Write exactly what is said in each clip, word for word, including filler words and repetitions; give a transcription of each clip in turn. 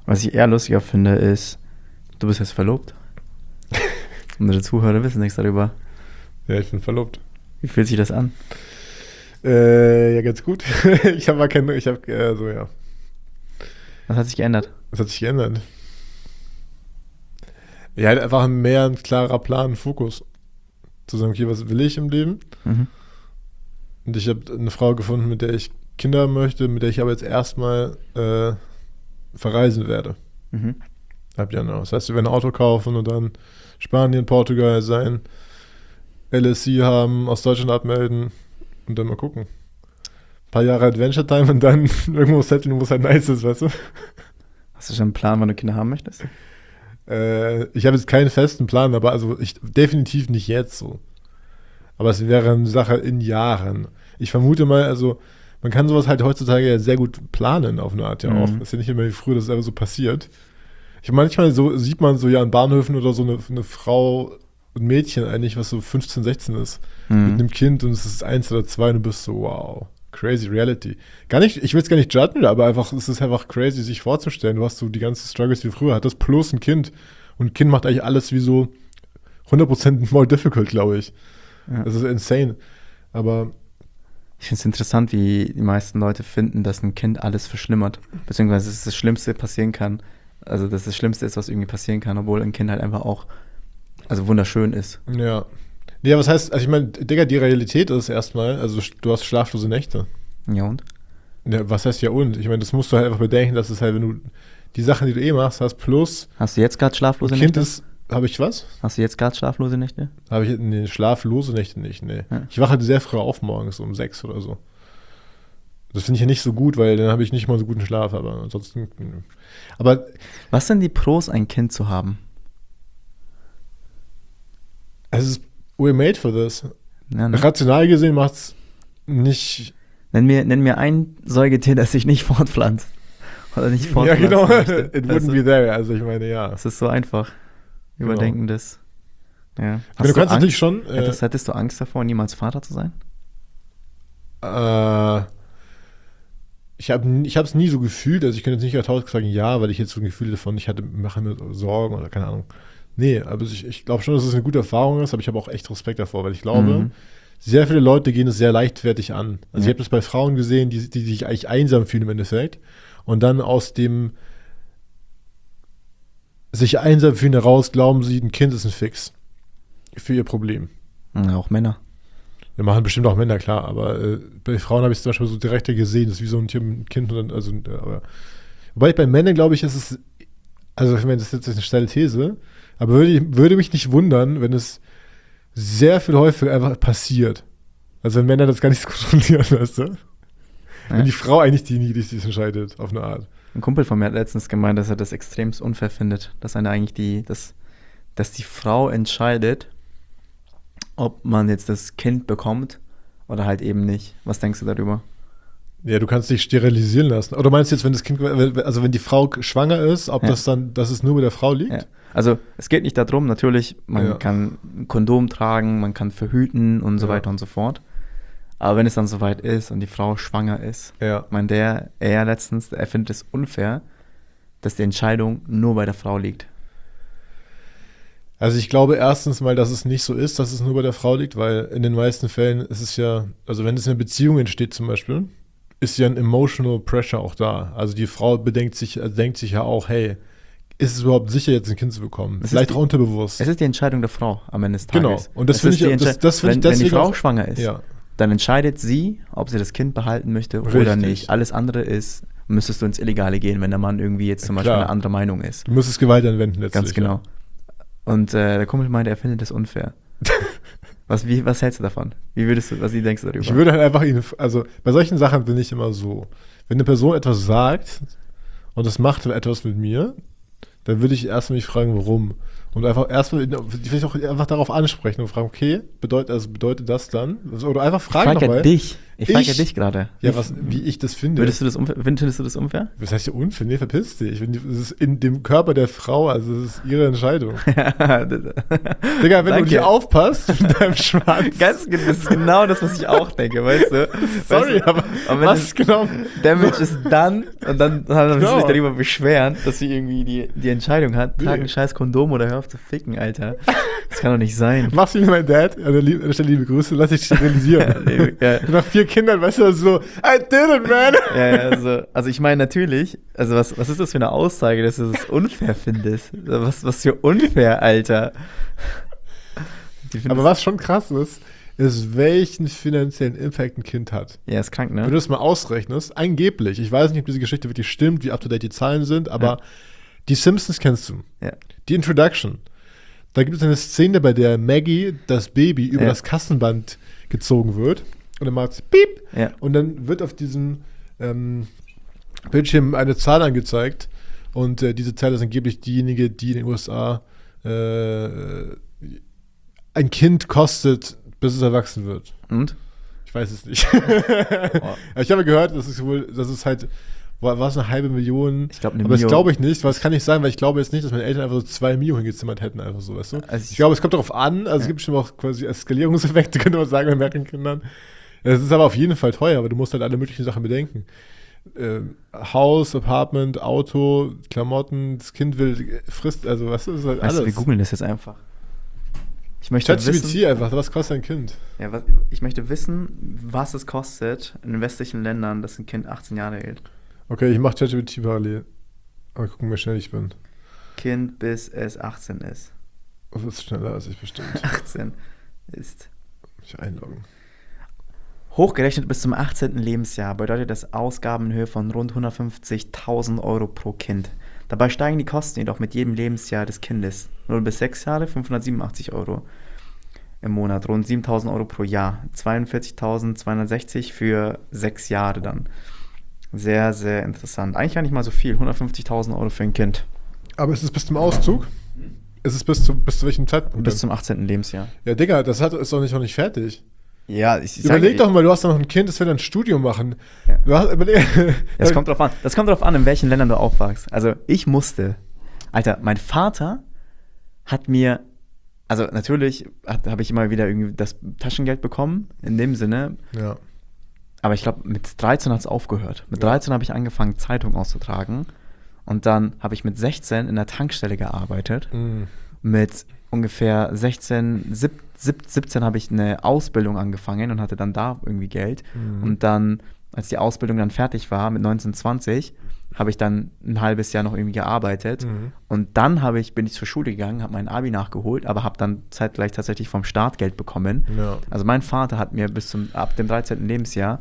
Was ich eher lustiger finde, ist, du bist jetzt verlobt. Unsere Zuhörer wissen nichts darüber. Ja, ich bin verlobt. Wie fühlt sich das an? Äh, ja, ganz gut. ich habe mal keine, ich habe, äh, so, ja. Was hat sich geändert? Was hat sich geändert? Ja, halt einfach mehr ein klarer Plan, ein Fokus. Zu sagen, okay, was will ich im Leben? Mhm. Und ich habe eine Frau gefunden, mit der ich Kinder möchte, mit der ich aber jetzt erstmal äh, verreisen werde. Mhm. Ab Januar. Das heißt, wir werden ein Auto kaufen und dann Spanien, Portugal sein, L S C haben, aus Deutschland abmelden und dann mal gucken. Ein paar Jahre Adventure Time und dann irgendwo setteln, wo es halt nice ist, weißt du? Hast du schon einen Plan, wann du Kinder haben möchtest? Äh, ich habe jetzt keinen festen Plan, aber also ich definitiv nicht jetzt so. Aber es wäre eine Sache in Jahren. Ich vermute mal, also man kann sowas halt heutzutage ja sehr gut planen auf eine Art ja auch. Mhm. Das ist ja nicht immer wie früher, dass es einfach so passiert. Ich manchmal so sieht man so ja an Bahnhöfen oder so eine, eine Frau und Mädchen eigentlich, was so fünfzehn, sechzehn ist, Mhm. mit einem Kind und es ist eins oder zwei und du bist so, wow, crazy reality. Gar nicht, ich will es gar nicht judgen, aber einfach, es ist einfach crazy, sich vorzustellen. Du hast so die ganzen Struggles, die du früher hattest, plus ein Kind. Und ein Kind macht eigentlich alles wie so hundert Prozent more difficult, glaube ich. Ja. Das ist insane. Aber Ich finde es interessant, wie die meisten Leute finden, dass ein Kind alles verschlimmert. Beziehungsweise dass es das Schlimmste passieren kann. Also dass es das Schlimmste ist, was irgendwie passieren kann, obwohl ein Kind halt einfach auch also wunderschön ist. ja. Ja, was heißt, also ich meine, Digga, die Realität ist erstmal, also du hast schlaflose Nächte. Ja und? Ja, was heißt ja und? Ich meine, das musst du halt einfach bedenken, dass es halt, wenn du die Sachen, die du eh machst, hast, plus Hast du jetzt gerade schlaflose ein Kind Nächte? ist, habe ich was? Hast du jetzt gerade schlaflose Nächte? Habe ich, nee, schlaflose Nächte nicht, nee. Ja. Ich wache halt sehr früh auf morgens, um sechs oder so. Das finde ich ja nicht so gut, weil dann habe ich nicht mal so guten Schlaf, aber ansonsten, nö. Aber Was sind die Pros, ein Kind zu haben? es ist, we're made for this. Ja, ne? Rational gesehen macht es nicht. Nenn mir, nenn mir ein Säugetier, das sich nicht fortpflanzt. Oder nicht Ja, fortpflanzen genau. möchte. It Weißt wouldn't du? be there. Also ich meine, ja. Das ist so einfach. Genau. Überdenken das. Ja. Aber du kannst natürlich schon. Äh, Hättest, hättest du Angst davor, niemals Vater zu sein? äh, ich habe ich es nie so gefühlt. Also ich könnte jetzt nicht tausend sagen, ja, weil ich jetzt so ein Gefühl davon, ich hatte, mache mir Sorgen oder keine Ahnung. Nee, aber ich, ich glaube schon, dass es eine gute Erfahrung ist, aber ich habe auch echt Respekt davor, weil ich glaube, Mhm. sehr viele Leute gehen es sehr leichtfertig an. Also Ja. ich habe das bei Frauen gesehen, die, die sich eigentlich einsam fühlen im Endeffekt und dann aus dem sich einsam fühlen heraus glauben sie, ein Kind ist ein Fix für ihr Problem. Ja, auch Männer. Wir machen bestimmt auch Männer, klar, aber äh, bei Frauen habe ich es zum Beispiel so direkt gesehen, das ist wie so ein Kind. Und dann, also, äh, aber, wobei bei Männern glaube ich, ist es, also ich meine, das ist jetzt eine steile These, aber würde, würde mich nicht wundern, wenn es sehr viel häufiger einfach passiert. Also wenn Männer das gar nicht so kontrollieren, weißt du? Ja. Wenn die Frau eigentlich diejenige, die sich entscheidet, auf eine Art. Ein Kumpel von mir hat letztens gemeint, dass er das extremst unfair findet, dass eine eigentlich die, dass, dass die Frau entscheidet, ob man jetzt das Kind bekommt oder halt eben nicht. Was denkst du darüber? Ja, du kannst dich sterilisieren lassen. Oder meinst du jetzt, wenn das Kind, also wenn die Frau schwanger ist, ob Ja. das dann, dass es nur mit der Frau liegt? Ja. Also es geht nicht darum, natürlich, man Ja. kann ein Kondom tragen, man kann verhüten und so Ja. weiter und so fort. Aber wenn es dann soweit ist und die Frau schwanger ist, Ja. ich meine, der, er letztens, er findet es unfair, dass die Entscheidung nur bei der Frau liegt. Also ich glaube erstens mal, dass es nicht so ist, dass es nur bei der Frau liegt, weil in den meisten Fällen ist es ja, also wenn es in einer Beziehung entsteht zum Beispiel, ist ja ein emotional pressure auch da. Also die Frau bedenkt sich, also denkt sich ja auch, hey, ist es überhaupt sicher, jetzt ein Kind zu bekommen? Es Vielleicht ist auch die- unterbewusst. Es ist die Entscheidung der Frau am Ende des Tages. Genau. Und das Es finde ist ich- die das- Entsche- das finde ich wenn, wenn die deswegen Frau auch- schwanger ist, Ja. dann entscheidet sie, ob sie das Kind behalten möchte oder Richtig. nicht. Alles andere ist, müsstest du ins Illegale gehen, wenn der Mann irgendwie jetzt zum Ja, Beispiel klar. eine andere Meinung ist. Du musst es Gewalt anwenden letztlich. Ganz genau. Und äh, der Kumpel meinte, er findet das unfair. was, wie, was hältst du davon? Wie würdest du, was wie denkst du darüber? Ich würde halt einfach ihn, also bei solchen Sachen bin ich immer so, wenn eine Person etwas sagt und das macht etwas mit mir, dann würde ich erstmal mich fragen, warum. Und einfach erstmal vielleicht auch einfach darauf ansprechen und fragen, okay, bedeutet, also bedeutet das dann? Oder einfach fragen Frag ja nochmal. dich. Ich frage Ich? dich gerade. Ja, Wie- was, wie ich das finde. Würdest du das unfair? Findest du das unfair? Was heißt hier unfair? Nee, verpiss dich. Wenn die- Das ist in dem Körper der Frau, also das ist ihre Entscheidung. Digga, wenn Danke. du nicht aufpasst mit deinem Schwanz. Ganz, das ist genau das, was ich auch denke, weißt du? Sorry, weißt du, aber aber wenn was es- genau? Damage ist dann und dann dann Genau. sich darüber beschweren, dass sie irgendwie die, die Entscheidung hat, Nee. trag ein scheiß Kondom oder hör auf zu ficken, Alter. Das kann doch nicht sein. Machst du wie mein Dad, an der, Lieb- an der Stelle liebe Grüße, lass dich sterilisieren. Ja. Nach vier Kindern, weißt du, so, I did it, man. Ja, ja, also, also ich meine natürlich, also was, was ist das für eine Aussage, dass du es unfair findest? Was, was für unfair, Alter. Die findest- Aber was schon krass ist, ist, welchen finanziellen Impact ein Kind hat. Ja, ist krank, Wenn du ne? das mal ausrechnest, angeblich, ich weiß nicht, ob diese Geschichte wirklich stimmt, wie up-to-date die Zahlen sind, aber Ja. die Simpsons kennst du. Ja. Die Introduction. Da gibt es eine Szene, bei der Maggie, das Baby, über Ja. das Kassenband gezogen wird. Und dann macht es piep. Ja. Und dann wird auf diesem ähm, Bildschirm eine Zahl angezeigt. Und äh, diese Zahl ist angeblich diejenige, die in den U S A äh, ein Kind kostet, bis es erwachsen wird. Und? Ich weiß es nicht. Aber ich habe gehört, dass es wohl, dass es halt, war, war es eine halbe Million? Ich glaube, eine Aber das Mio. glaube ich nicht, weil es kann nicht sein, weil ich glaube jetzt nicht, dass meine Eltern einfach so zwei Mio hingezimmert hätten, einfach so, weißt du? Also ich ich- glaube, es kommt darauf an, also es Ja. gibt bestimmt auch quasi Eskalierungseffekte, könnte man sagen, bei mehreren Kindern. Es ist aber auf jeden Fall teuer, aber du musst halt alle möglichen Sachen bedenken. Ähm, Haus, Apartment, Auto, Klamotten, das Kind will, frisst, also was ist halt Weißt du, wir alles. googeln das jetzt einfach. Ich möchte wissen, ChatGPT einfach, was kostet ein Kind? ja, was, ich möchte wissen, was es kostet in westlichen Ländern, dass ein Kind achtzehn Jahre alt. Okay, ich mache ChatGPT parallel. Mal gucken, wie schnell ich bin. Kind bis es achtzehn ist. Das ist schneller als ich bestimmt. achtzehn ist. Mich einloggen. Hochgerechnet bis zum achtzehnten Lebensjahr bedeutet das Ausgaben in Höhe von rund hundertfünfzigtausend Euro pro Kind. Dabei steigen die Kosten jedoch mit jedem Lebensjahr des Kindes. null bis sechs Jahre fünfhundertsiebenundachtzig Euro im Monat, rund siebentausend Euro pro Jahr, zweiundvierzigtausendzweihundertsechzig für sechs Jahre dann. Sehr, sehr interessant. Eigentlich gar nicht mal so viel, hundertfünfzigtausend Euro für ein Kind. Aber ist es bis zum Auszug? Ist es bis zu, bis zu welchem Zeitpunkt? Bis denn? zum achtzehnten Lebensjahr. Ja, Digga, das hat, ist doch nicht, noch nicht fertig. Ja, ich, ich Überleg sag, doch mal, du hast doch noch ein Kind, das will ein Studium machen. Ja. Du hast, überleg, Das kommt drauf an. Das kommt drauf an, in welchen Ländern du aufwachst. Also ich musste. Alter, mein Vater hat mir, also natürlich habe ich immer wieder irgendwie das Taschengeld bekommen, in dem Sinne. Ja. Aber ich glaube, mit dreizehn hat es aufgehört. Mit dreizehn habe ich angefangen, Zeitung auszutragen. Und dann habe ich mit sechzehn in der Tankstelle gearbeitet. Mhm. Mit ungefähr sechzehn, sieb, sieb, siebzehn habe ich eine Ausbildung angefangen und hatte dann da irgendwie Geld. Mhm. Und dann, als die Ausbildung dann fertig war, mit neunzehn, zwanzig, habe ich dann ein halbes Jahr noch irgendwie gearbeitet. Mhm. Und dann habe ich, bin ich zur Schule gegangen, habe mein Abi nachgeholt, aber habe dann zeitgleich tatsächlich vom Staat Geld bekommen. Ja. Also mein Vater hat mir bis zum, ab dem dreizehnten Lebensjahr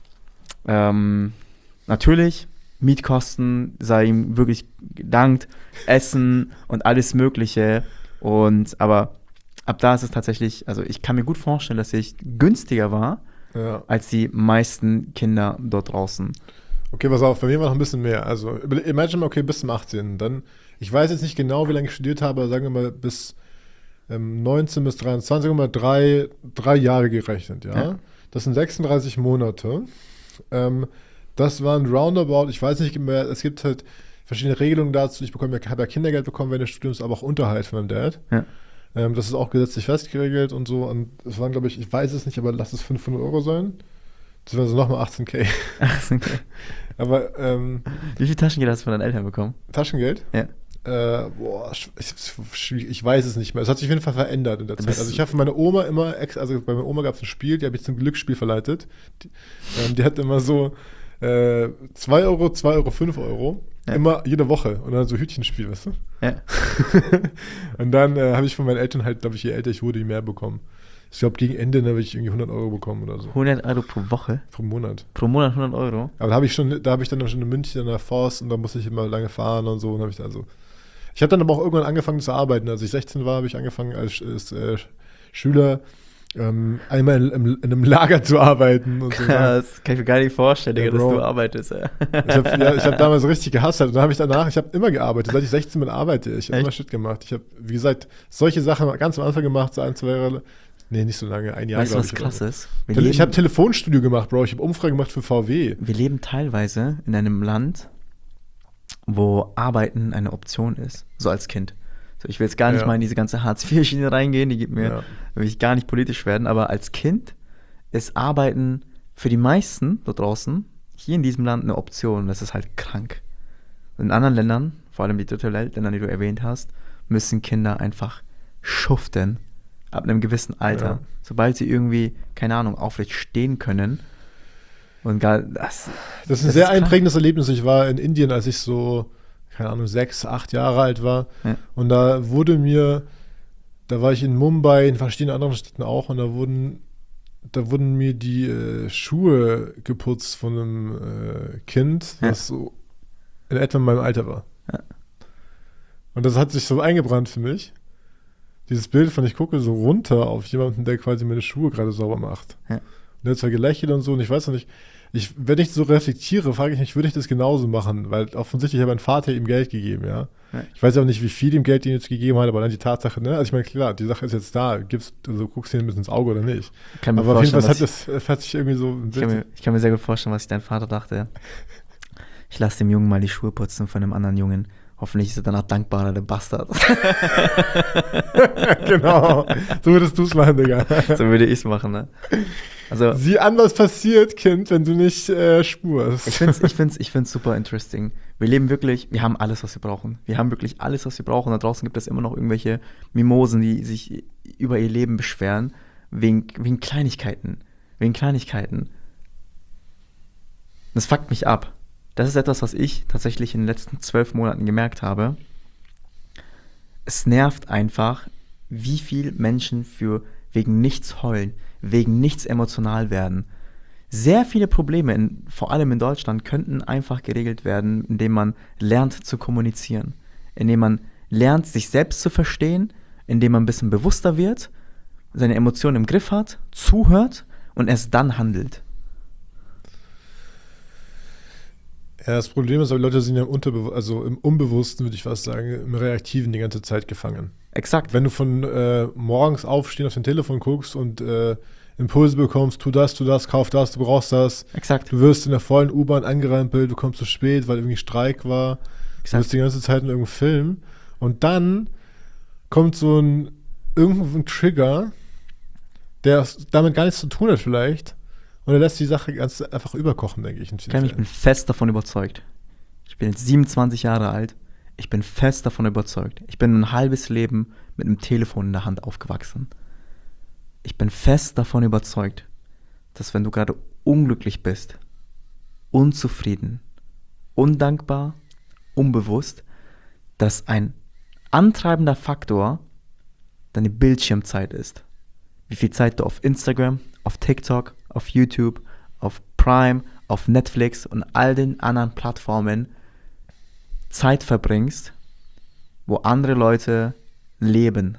ähm, natürlich Mietkosten, sei ihm wirklich gedankt, Essen und alles Mögliche. Und aber ab da ist es tatsächlich, also ich kann mir gut vorstellen, dass ich günstiger war Ja. als die meisten Kinder dort draußen. Okay, pass auf, bei mir war noch ein bisschen mehr. Also, überle- imagine mal, okay, bis zum achtzehnten. Dann, ich weiß jetzt nicht genau, wie lange ich studiert habe, aber sagen wir mal bis ähm, neunzehn bis dreiundzwanzig, mal drei, drei Jahre gerechnet, ja? Ja. Das sind sechsunddreißig Monate. Ähm, das waren roundabout, ich weiß nicht mehr, es gibt halt verschiedene Regelungen dazu. Ich bekomme ja, habe ja Kindergeld bekommen während des Studiums, aber auch Unterhalt von meinem Dad. Ja. Ähm, das ist auch gesetzlich festgeregelt und so. Und es waren, glaube ich, ich weiß es nicht, aber lass es fünfhundert Euro sein. Das wären so nochmal achtzehn K. Okay. Aber ähm, Wie viel Taschengeld hast du von deinen Eltern bekommen? Taschengeld? Ja. Äh, boah, sch- ich, ich weiß es nicht mehr. Es hat sich auf jeden Fall verändert in der Du Zeit. bist- Also ich habe von meiner Oma immer, ex, also bei meiner Oma gab es ein Spiel, die habe ich zum Glücksspiel verleitet. Die, ähm, die hat immer so äh, zwei Euro, zwei Euro, fünf Euro. Ja. Immer jede Woche. Und dann so Hütchenspiel, weißt du? Ja. Und dann äh, habe ich von meinen Eltern halt, glaube ich, je älter ich wurde, je mehr bekommen. Ich glaube, gegen Ende habe ich irgendwie hundert Euro bekommen oder so. hundert Euro pro Woche? Pro Monat. Pro Monat hundert Euro? Aber da habe ich schon, da habe ich dann schon in München an der Forst und da musste ich immer lange fahren und so. Und habe ich also. Ich habe dann aber auch irgendwann angefangen zu arbeiten. Als ich sechzehn war, habe ich angefangen als, als äh, Schüler ähm, einmal in, in, in einem Lager zu arbeiten und so. Krass, kann ich mir gar nicht vorstellen, Ja, Digga, dass Bro. du arbeitest. Ey. Ich habe ja, ich hab damals richtig gehasst. Und dann habe ich danach, ich habe immer gearbeitet. Seit ich sechzehn bin, arbeite ich. Ich habe Echt? immer Shit gemacht. Ich habe, wie gesagt, solche Sachen ganz am Anfang gemacht, so ein, zwei Jahre Nee, nicht so lange, ein Jahr, Weißt du, glaub was ich, krass oder ist? so. Wir Tele- Ich leben- habe Telefonstudio gemacht, Bro. Ich habe Umfragen gemacht für V W. Wir leben teilweise in einem Land, wo Arbeiten eine Option ist, so als Kind. So, ich will jetzt gar nicht Ja. mal in diese ganze Hartz vier Schiene reingehen, die gibt mir, Ja. will ich gar nicht politisch werden, aber als Kind ist Arbeiten für die meisten da draußen hier in diesem Land eine Option. Das ist halt krank. In anderen Ländern, vor allem die dritte Welt, Länder, die du erwähnt hast, müssen Kinder einfach schuften ab einem gewissen Alter. Ja. Sobald sie irgendwie, keine Ahnung, aufrecht stehen können. Und gar, das, Das ist ein Das sehr ist krank. einprägendes Erlebnis. Ich war in Indien, als ich so, keine Ahnung, sechs, acht Jahre alt war. Ja. Und da wurde mir, da war ich in Mumbai, in verschiedenen anderen Städten auch, und da wurden, da wurden mir die äh, Schuhe geputzt von einem äh, Kind, Ja. das so in etwa in meinem Alter war. Ja. Und das hat sich so eingebrannt für mich. Dieses Bild von, ich gucke so runter auf jemanden, der quasi meine Schuhe gerade sauber macht. Ja. Und der hat zwar gelächelt und so, und ich weiß noch nicht, ich, wenn ich so reflektiere, frage ich mich, würde ich das genauso machen? Weil offensichtlich hat mein Vater ihm Geld gegeben, ja. Ja. Ich weiß auch nicht, wie viel ihm Geld ihm jetzt gegeben hat, aber dann die Tatsache, ne? Also ich meine, klar, die Sache ist jetzt da, gibst, also guckst du ihm ein bisschen ins Auge oder nicht. Ich kann mir Aber auf jeden vorstellen, Fall was hat das, das hat sich irgendwie so ein Ich kann, mir, ich kann mir sehr gut vorstellen, was sich dein Vater dachte. Ich lasse dem Jungen mal die Schuhe putzen von einem anderen Jungen. Hoffentlich ist er danach dankbarer, der Bastard. Genau. So würdest du es machen, Digga. So würde ich es machen, ne? Also, Sieh an, was passiert, Kind, wenn du nicht äh, spurst. ich finde es ich find's, ich find's super interesting. Wir leben wirklich, wir haben alles, was wir brauchen. Wir haben wirklich alles, was wir brauchen. Da draußen gibt es immer noch irgendwelche Mimosen, die sich über ihr Leben beschweren, wegen, wegen Kleinigkeiten. Wegen Kleinigkeiten. Das fuckt mich ab. Das ist etwas, was ich tatsächlich in den letzten zwölf Monaten gemerkt habe. Es nervt einfach, wie viel Menschen für wegen nichts heulen, wegen nichts emotional werden. Sehr viele Probleme, in, vor allem in Deutschland, könnten einfach geregelt werden, indem man lernt zu kommunizieren, indem man lernt, sich selbst zu verstehen, indem man ein bisschen bewusster wird, seine Emotionen im Griff hat, zuhört und erst dann handelt. Ja, das Problem ist, aber Leute sind ja im, Unterbe- also im Unbewussten, würde ich fast sagen, im Reaktiven die ganze Zeit gefangen. Exakt. Wenn du von äh, morgens aufstehen auf dein Telefon guckst und äh, Impulse bekommst, tu das, tu das, kauf das, du brauchst das. Exakt. Du wirst in der vollen U-Bahn angerempelt, du kommst zu spät, weil irgendwie Streik war. Du Exakt. bist die ganze Zeit in irgendeinem Film. Und dann kommt so ein irgendein Trigger, der damit gar nichts zu tun hat vielleicht. Und er lässt die Sache ganz einfach überkochen, denke ich. in vielen Kerim, ich Fällen. bin fest davon überzeugt. Ich bin jetzt siebenundzwanzig Jahre alt. Ich bin fest davon überzeugt. Ich bin ein halbes Leben mit einem Telefon in der Hand aufgewachsen. Ich bin fest davon überzeugt, dass wenn du gerade unglücklich bist, unzufrieden, undankbar, unbewusst, dass ein antreibender Faktor deine Bildschirmzeit ist. Wie viel Zeit du auf Instagram, auf TikTok, auf YouTube, auf Prime, auf Netflix und all den anderen Plattformen Zeit verbringst, wo andere Leute leben.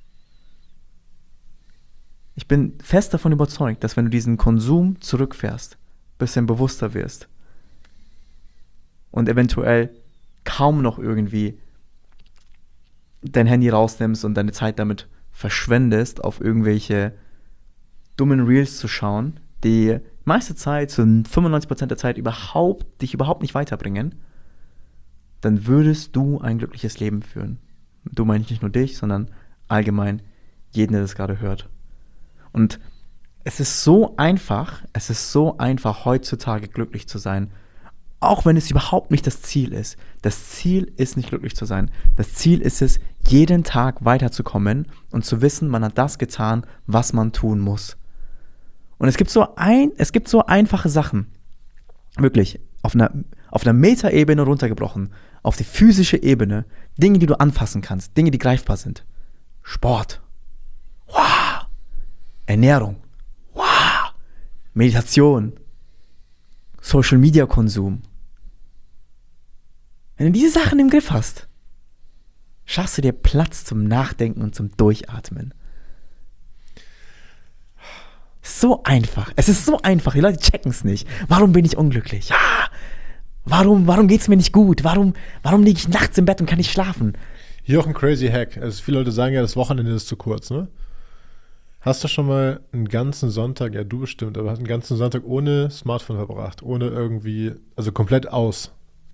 Ich bin fest davon überzeugt, dass wenn du diesen Konsum zurückfährst, bisschen bewusster wirst und eventuell kaum noch irgendwie dein Handy rausnimmst und deine Zeit damit verschwendest, auf irgendwelche dummen Reels zu schauen, die meiste Zeit, so fünfundneunzig Prozent der Zeit überhaupt, dich überhaupt nicht weiterbringen, dann würdest du ein glückliches Leben führen. Du meinst nicht nur dich, sondern allgemein jeden, der das gerade hört. Und es ist so einfach, es ist so einfach, heutzutage glücklich zu sein, auch wenn es überhaupt nicht das Ziel ist. Das Ziel ist nicht glücklich zu sein. Das Ziel ist es, jeden Tag weiterzukommen und zu wissen, man hat das getan, was man tun muss. Und es gibt so ein, es gibt so einfache Sachen, wirklich, auf einer, auf einer Metaebene runtergebrochen, auf die physische Ebene, Dinge, die du anfassen kannst, Dinge, die greifbar sind. Sport. Wow. Ernährung. Wow. Meditation. Social Media Konsum. Wenn du diese Sachen im Griff hast, schaffst du dir Platz zum Nachdenken und zum Durchatmen. So einfach. Es ist so einfach. Die Leute checken es nicht. Warum bin ich unglücklich? Ja. Warum, warum geht es mir nicht gut? Warum, warum liege ich nachts im Bett und kann nicht schlafen? Hier auch ein crazy Hack. Also viele Leute sagen ja, das Wochenende ist zu kurz, ne? Hast du schon mal einen ganzen Sonntag, ja du bestimmt, aber hast einen ganzen Sonntag ohne Smartphone verbracht, ohne irgendwie, also komplett aus?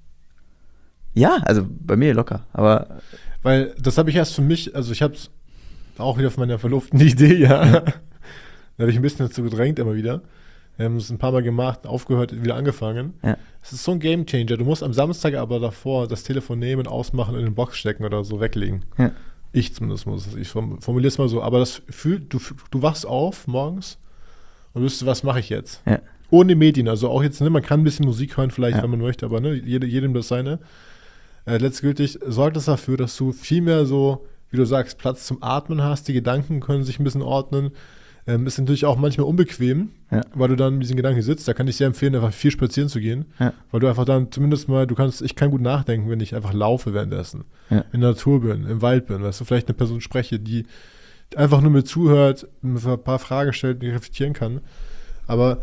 Ja, also bei mir locker, aber Weil das habe ich erst für mich, also ich habe es auch wieder von meiner Verlobten die Idee, ja. ja, Da habe ich ein bisschen dazu gedrängt immer wieder. Wir haben es ein paar Mal gemacht, aufgehört, wieder angefangen. ja, Es ist so ein Gamechanger. Du musst am Samstag aber davor das Telefon nehmen, ausmachen, in den Box stecken oder so weglegen. ja, Ich zumindest muss es. Ich form- formuliere es mal so. Aber das fühlt, du, du wachst auf morgens und wüsstest, was mache ich jetzt? ja, Ohne Medien. Also auch jetzt, ne, man kann ein bisschen Musik hören, vielleicht, Ja. wenn man möchte, aber ne, jede, jedem das seine. Äh, letztgültig sorgt es dafür, dass du viel mehr so, wie du sagst, Platz zum Atmen hast. Die Gedanken können sich ein bisschen ordnen. Ähm, ist natürlich auch manchmal unbequem, Ja. weil du dann mit diesen Gedanken sitzt. Da kann ich sehr empfehlen, einfach viel spazieren zu gehen. Ja. Weil du einfach dann zumindest mal, du kannst, ich kann gut nachdenken, wenn ich einfach laufe währenddessen. Ja. In der Natur bin, im Wald bin, weißt du, vielleicht eine Person spreche, die einfach nur mir zuhört, mir ein paar Fragen stellt, die ich reflektieren kann. Aber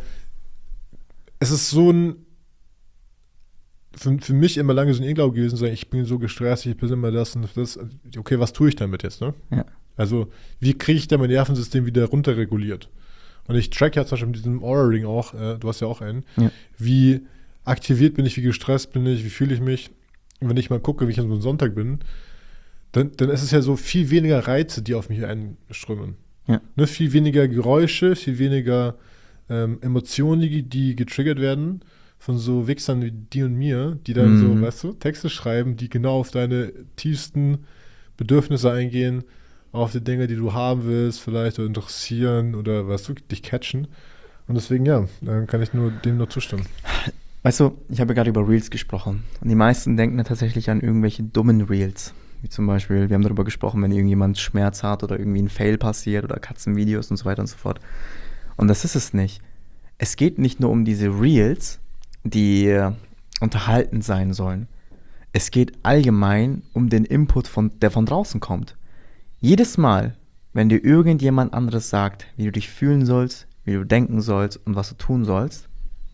es ist so ein, für, für mich immer lange so ein Irrglaube gewesen, sagen, ich bin so gestresst, ich bin immer das und das. Okay, was tue ich damit jetzt, ne? Ja. Also, wie kriege ich da mein Nervensystem wieder runterreguliert? Und ich track ja zum Beispiel mit diesem Aura-Ring auch, äh, du hast ja auch einen, Ja. wie aktiviert bin ich, wie gestresst bin ich, wie fühle ich mich. Und wenn ich mal gucke, wie ich an so einem Sonntag bin, dann, dann ist es ja so viel weniger Reize, die auf mich einströmen. Ja. Ne, viel weniger Geräusche, viel weniger ähm, Emotionen, die, die getriggert werden von so Wichsern wie die und mir, die dann Mhm. so, weißt du, Texte schreiben, die genau auf deine tiefsten Bedürfnisse eingehen, auf die Dinge, die du haben willst, vielleicht oder interessieren oder, weißt du, dich catchen. Und deswegen, ja, dann kann ich nur dem nur zustimmen. Weißt du, ich habe gerade über Reels gesprochen. Und die meisten denken tatsächlich an irgendwelche dummen Reels. Wie zum Beispiel, wir haben darüber gesprochen, wenn irgendjemand Schmerz hat oder irgendwie ein Fail passiert oder Katzenvideos und so weiter und so fort. Und das ist es nicht. Es geht nicht nur um diese Reels, die äh, unterhaltend sein sollen. Es geht allgemein um den Input, von, der von draußen kommt. Jedes Mal, wenn dir irgendjemand anderes sagt, wie du dich fühlen sollst, wie du denken sollst und was du tun sollst,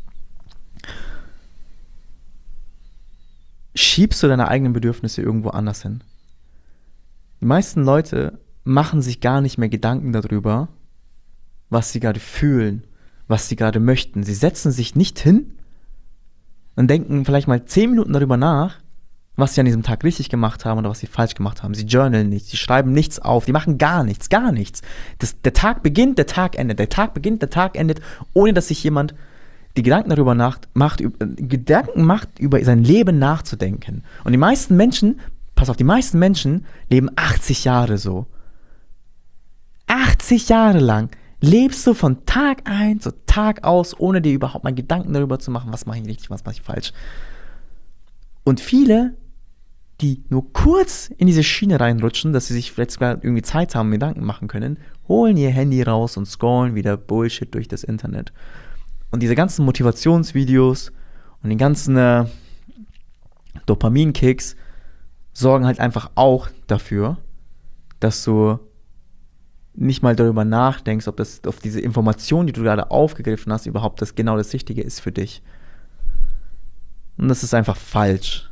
schiebst du deine eigenen Bedürfnisse irgendwo anders hin. Die meisten Leute machen sich gar nicht mehr Gedanken darüber, was sie gerade fühlen, was sie gerade möchten. Sie setzen sich nicht hin und denken vielleicht mal zehn Minuten darüber nach, was sie an diesem Tag richtig gemacht haben oder was sie falsch gemacht haben. Sie journalen nicht, sie schreiben nichts auf, die machen gar nichts, gar nichts. Das, der Tag beginnt, der Tag endet, der Tag beginnt, der Tag endet, ohne dass sich jemand die Gedanken darüber nach, macht, über, Gedanken macht, über sein Leben nachzudenken. Und die meisten Menschen, pass auf, die meisten Menschen leben achtzig Jahre so. achtzig Jahre lang lebst du von Tag ein zu Tag aus, ohne dir überhaupt mal Gedanken darüber zu machen, was mache ich richtig, was mache ich falsch. Und viele, die nur kurz in diese Schiene reinrutschen, dass sie sich vielleicht sogar irgendwie Zeit haben, Gedanken machen können, holen ihr Handy raus und scrollen wieder Bullshit durch das Internet. Und diese ganzen Motivationsvideos und die ganzen äh, Dopaminkicks sorgen halt einfach auch dafür, dass du nicht mal darüber nachdenkst, ob das auf diese Information, die du gerade aufgegriffen hast, überhaupt das genau das Richtige ist für dich. Und das ist einfach falsch.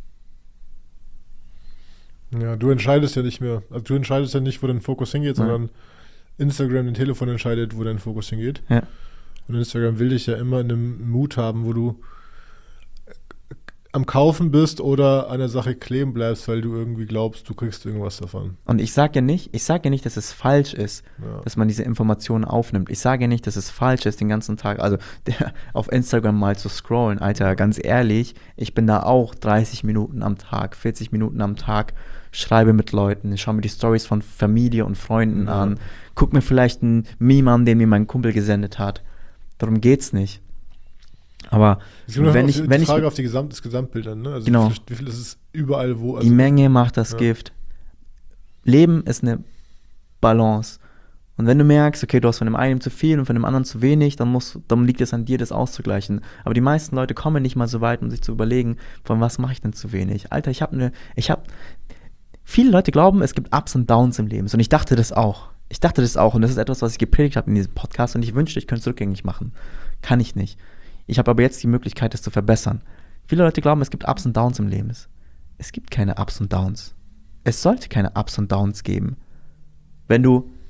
Ja, du entscheidest ja nicht mehr. Also du entscheidest ja nicht, wo dein Fokus hingeht, Nein. sondern Instagram, dein Telefon entscheidet, wo dein Fokus hingeht. Ja. Und Instagram will dich ja immer in einem Mut haben, wo du am Kaufen bist oder an der Sache kleben bleibst, weil du irgendwie glaubst, du kriegst irgendwas davon. Und ich sage ja nicht, ich sage ja nicht, dass es falsch ist, Ja. dass man diese Informationen aufnimmt. Ich sage ja nicht, dass es falsch ist, den ganzen Tag, also der, auf Instagram mal zu scrollen. Alter, ganz ehrlich, ich bin da auch dreißig Minuten am Tag, vierzig Minuten am Tag, schreibe mit Leuten, ich schaue mir die Stories von Familie und Freunden Ja. an, guck mir vielleicht ein Meme an, den mir mein Kumpel gesendet hat. Darum geht's nicht. Aber Es kommt wenn auf ich, die wenn ich, Frage auf die Gesamt, das Gesamtbild an, ne? Also Genau. wie, viel, wie viel ist es überall, wo? Also die Menge macht das ja. Gift. Leben ist eine Balance. Und wenn du merkst, okay, du hast von dem einen zu viel und von dem anderen zu wenig, dann, musst, dann liegt es an dir, das auszugleichen. Aber die meisten Leute kommen nicht mal so weit, um sich zu überlegen, von was mache ich denn zu wenig? Alter, ich habe eine, ich habe, viele Leute glauben, es gibt Ups und Downs im Leben. Und ich dachte das auch. Ich dachte das auch. Und das ist etwas, was ich gepredigt habe in diesem Podcast. Und ich wünschte, ich könnte es rückgängig machen. Kann ich nicht. Ich habe aber jetzt die Möglichkeit, das zu verbessern. Viele Leute glauben, es gibt Ups und Downs im Leben. Es gibt keine Ups und Downs. Es sollte keine Ups und Downs geben. Wenn du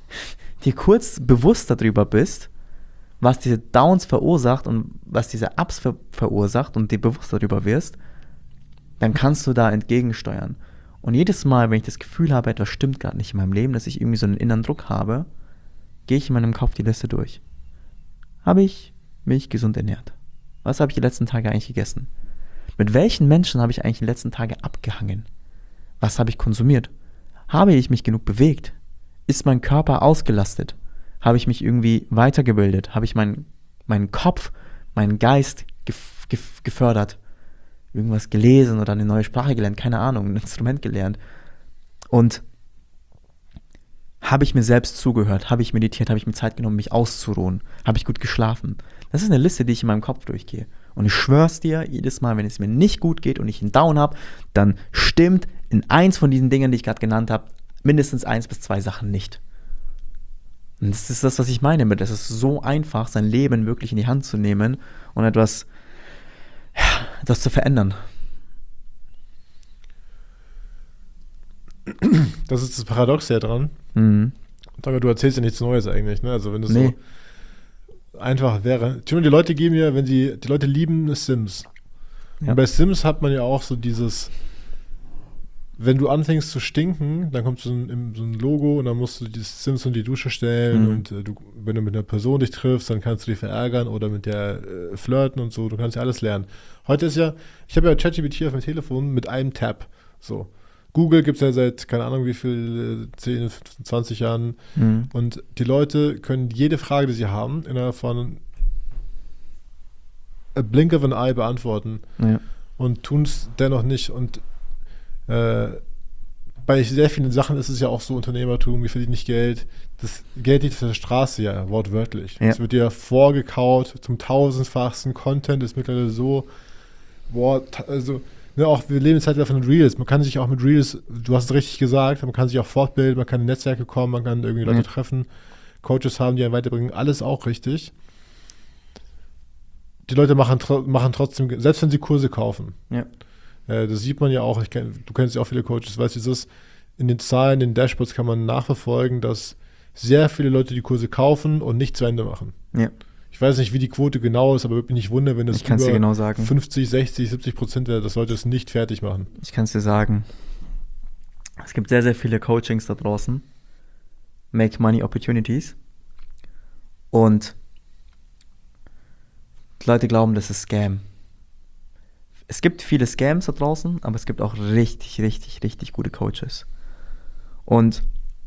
dir kurz bewusst darüber bist, was diese Downs verursacht und was diese Ups ver- verursacht und dir bewusst darüber wirst, dann kannst du da entgegensteuern. Und jedes Mal, wenn ich das Gefühl habe, etwas stimmt gerade nicht in meinem Leben, dass ich irgendwie so einen inneren Druck habe, gehe ich in meinem Kopf die Liste durch. Habe ich mich gesund ernährt? Was habe ich die letzten Tage eigentlich gegessen? Mit welchen Menschen habe ich eigentlich die letzten Tage abgehangen? Was habe ich konsumiert? Habe ich mich genug bewegt? Ist mein Körper ausgelastet? Habe ich mich irgendwie weitergebildet? Habe ich meinen meinen Kopf, meinen Geist gef- gef- gefördert? Irgendwas gelesen oder eine neue Sprache gelernt? Keine Ahnung, ein Instrument gelernt. Und habe ich mir selbst zugehört? Habe ich meditiert? Habe ich mir Zeit genommen, mich auszuruhen? Habe ich gut geschlafen? Das ist eine Liste, die ich in meinem Kopf durchgehe. Und ich schwör's dir, jedes Mal, wenn es mir nicht gut geht und ich einen Down habe, dann stimmt in eins von diesen Dingen, die ich gerade genannt habe, mindestens eins bis zwei Sachen nicht. Und das ist das, was ich meine mit, es ist so einfach, sein Leben wirklich in die Hand zu nehmen und etwas, ja, etwas zu verändern. Das ist das Paradoxe ja dran. Mhm. Aber du erzählst ja nichts Neues eigentlich, ne? Also wenn das Nee. so einfach wäre. Die Leute geben ja, wenn sie, die Leute lieben Sims. Ja. Und bei Sims hat man ja auch so dieses, wenn du anfängst zu stinken, dann kommt so ein, so ein Logo und dann musst du die Sims in die Dusche stellen Mhm. und äh, du, wenn du mit einer Person dich triffst, dann kannst du die verärgern oder mit der äh, flirten und so, du kannst ja alles lernen. Heute ist ja, ich habe ja ChatGPT auf meinem Telefon mit einem Tab, so. Google gibt es ja seit, keine Ahnung wie viel, zehn, fünfzehn, zwanzig Jahren Mhm. und die Leute können jede Frage, die sie haben, innerhalb von a blink of an eye beantworten Ja. und tun es dennoch nicht. Und äh, bei sehr vielen Sachen ist es ja auch so Unternehmertum, wir verdienen nicht Geld. Das Geld liegt auf der Straße ja, wortwörtlich. Ja. Es wird dir vorgekaut zum tausendfachsten. Content ist mittlerweile so, boah, ta- also ne, auch wir leben in Zeitalter von Reels. Man kann sich auch mit Reels, du hast es richtig gesagt, man kann sich auch fortbilden, man kann in Netzwerke kommen, man kann irgendwie Leute Ja. treffen, Coaches haben, die einen weiterbringen, alles auch richtig. Die Leute machen, tro- machen trotzdem, selbst wenn sie Kurse kaufen, Ja. äh, das sieht man ja auch, ich kenn, du kennst ja auch viele Coaches, weißt du, es ist, in den Zahlen, in den Dashboards kann man nachverfolgen, dass sehr viele Leute die Kurse kaufen und nicht zu Ende machen. Ja. Ich weiß nicht, wie die Quote genau ist, aber würde mich nicht wundern, wenn es Ich kann's dir über genau sagen. fünfzig, sechzig, siebzig Prozent wäre, dass Leute es nicht fertig machen. Ich kann es dir sagen. Es gibt sehr, sehr viele Coachings da draußen. Make Money Opportunities. Und die Leute glauben, das ist Scam. Es gibt viele Scams da draußen, aber es gibt auch richtig, richtig, richtig gute Coaches. Und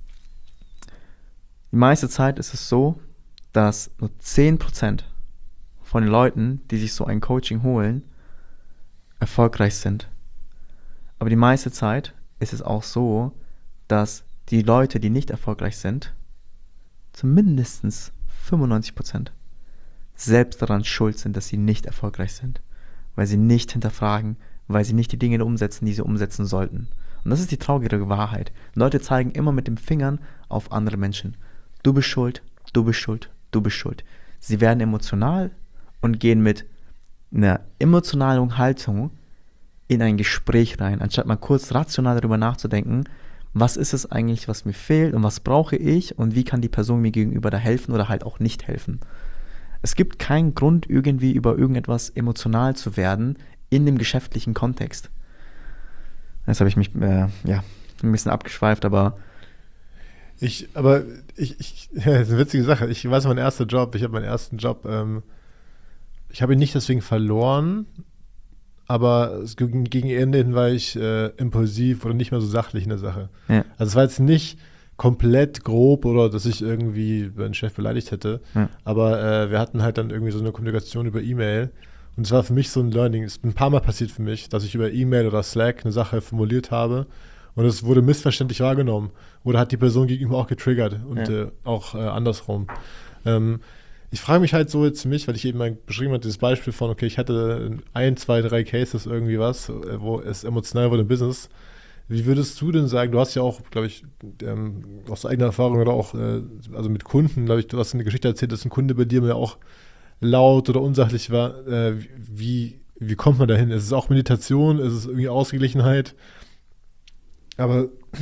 die meiste Zeit ist es so, dass nur zehn Prozent von den Leuten, die sich so ein Coaching holen, erfolgreich sind. Aber die meiste Zeit ist es auch so, dass die Leute, die nicht erfolgreich sind, zumindest fünfundneunzig Prozent selbst daran schuld sind, dass sie nicht erfolgreich sind. Weil sie nicht hinterfragen, weil sie nicht die Dinge umsetzen, die sie umsetzen sollten. Und das ist die traurige Wahrheit. Leute zeigen immer mit den Fingern auf andere Menschen. Du bist schuld, du bist schuld, du bist schuld. Sie werden emotional und gehen mit einer emotionalen Haltung in ein Gespräch rein, anstatt mal kurz rational darüber nachzudenken, was ist es eigentlich, was mir fehlt und was brauche ich und wie kann die Person mir gegenüber da helfen oder halt auch nicht helfen. Es gibt keinen Grund, irgendwie über irgendetwas emotional zu werden in dem geschäftlichen Kontext. Jetzt habe ich mich äh, ja, ein bisschen abgeschweift, aber Ich, aber ich, ich ja, das ist eine witzige Sache. Ich weiß, mein erster Job, ich habe meinen ersten Job, ähm, ich habe ihn nicht deswegen verloren, aber es ging, gegen Ende hin war ich äh, impulsiv oder nicht mehr so sachlich in der Sache. ja, Also es war jetzt nicht komplett grob oder dass ich irgendwie meinen Chef beleidigt hätte, ja, aber äh, wir hatten halt dann irgendwie so eine Kommunikation über E-Mail und es war für mich so ein Learning. Es ist ein paar Mal passiert für mich, dass ich über E-Mail oder Slack eine Sache formuliert habe und es wurde missverständlich wahrgenommen oder hat die Person gegenüber auch getriggert und Ja. äh, auch äh, andersrum. Ähm, ich frage mich halt so jetzt für mich, weil ich eben mal beschrieben habe, dieses Beispiel von, okay, ich hatte ein, zwei, drei Cases irgendwie was, äh, wo es emotional wurde im Business. Wie würdest du denn sagen, du hast ja auch, glaube ich, ähm, aus eigener Erfahrung oder auch, äh, also mit Kunden, glaube ich, du hast eine Geschichte erzählt, dass ein Kunde bei dir ja auch laut oder unsachlich war. Äh, wie, wie kommt man dahin? Ist es auch Meditation? Ist es irgendwie Ausgeglichenheit? Aber